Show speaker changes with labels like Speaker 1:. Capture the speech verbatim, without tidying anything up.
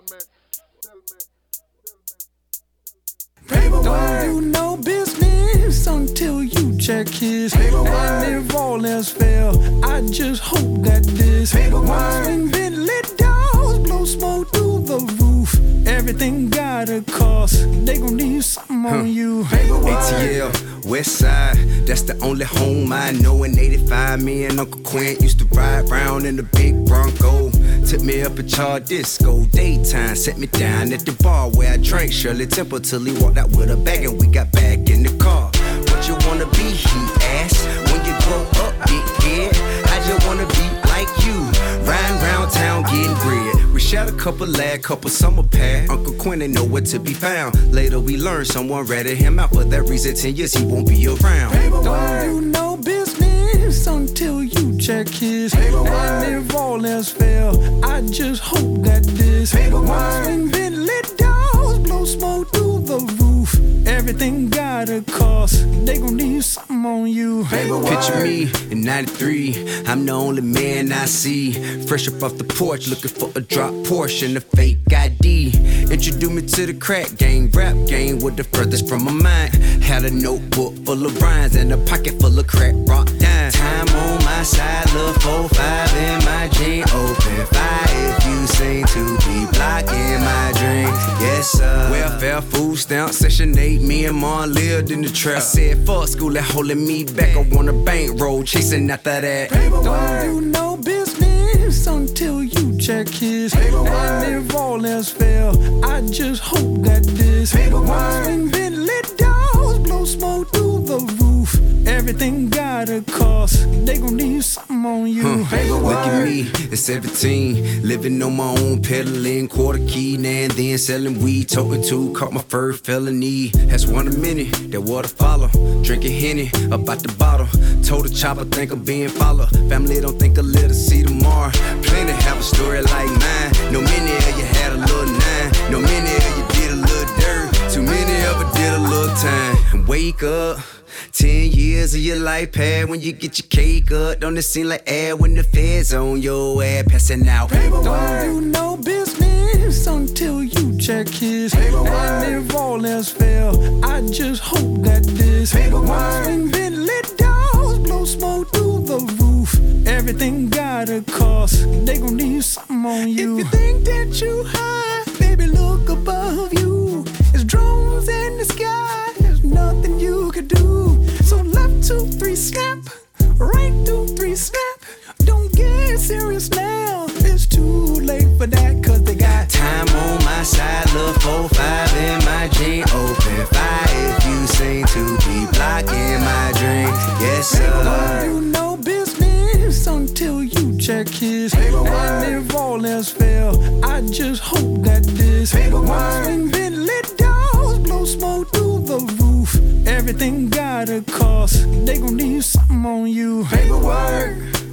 Speaker 1: Paperwork. Don't do no business until you check his paperwork. And if all else fail, I just hope that this paperwork. When Bentley doors blow smoke through the roof, everything got a cost. They gon' need something huh. on you. Paperwork.
Speaker 2: A T L, West Side, that's the only home I know. In eighty-five, me and Uncle Quint used to ride round in the big Bronco. Took me up at Char Disco, daytime, set me down at the bar where I drank Shirley Temple till he walked out with a bag and we got back in the car. What you wanna be, he asked, when you grow up, big head. I just wanna be like you, riding round town getting bread. We shot a couple lad, couple summer pad. Uncle Quinn ain't nowhere to be found. Later we learned someone ratted him out. For that reason, ten years he won't be around.
Speaker 1: Don't do no business until you check his paperwork. And if all else fail, I just hope that this paperwork. When Bentley doors blow smoke through the roof, everything got a cost. They gon' need something on you. Paperwork.
Speaker 2: Picture me in ninety-three, I'm the only man I see. Fresh up off the porch, looking for a drop portion, a fake I D. Introduced me to the crack gang, rap game with the furthest from my mind. Had a notebook full of rhymes and a pocket full of crack rock dime. Time on my side, love four five in my jean. Open fire if you seem to be blocking my dream. Yes sir. Welfare, food stamp, section eight. Me and Mom lived in the trap. I said fuck school, that holding me back. I want a bankroll, chasing after that.
Speaker 1: Don't do no business until you check his paperwork. And if all else fail, I just hope that this paperwork. When Bentley doors blow smoke through the roof, everything got a cost. They gon' need something on you.
Speaker 2: Huh. Look at me at seventeen, living on my own, peddling quarter key, now and then selling weed, toting two, caught my first felony. That's one a minute, that water follow. Drinking Henny about the bottle. Told the chopper think I'm being followed. Family don't think a little see tomorrow. Plenty have a story like mine. No many of you had a little nine. No many of you did a little dirt. Too many of it did a little time. And wake up. Ten years of your life pad when you get your cake up. Don't it seem like air when the feds on your ass passing out?
Speaker 1: Paperwork. Don't do no business until you check his paperwork. And if all else fail, I just hope that this paperwork. When Bentley doors blow smoke through the roof, everything got a cost. They gon' need something on you. If you think that you high, baby, look above you. It's drones in the sky, there's nothing you could do. So left two, three, snap. Right two, three, snap. Don't get serious now. It's too late for that, cause they got
Speaker 2: time on my side. Love four five in my jean. Open fire if you seem to be blocking my dream. Yes sir.
Speaker 1: Don't do no business until you check his paperwork. And if all else fail, I just hope that this paperwork. When Bentley doors blow smoke through the roof, everything got a cost. They gon' need something on you. Paperwork.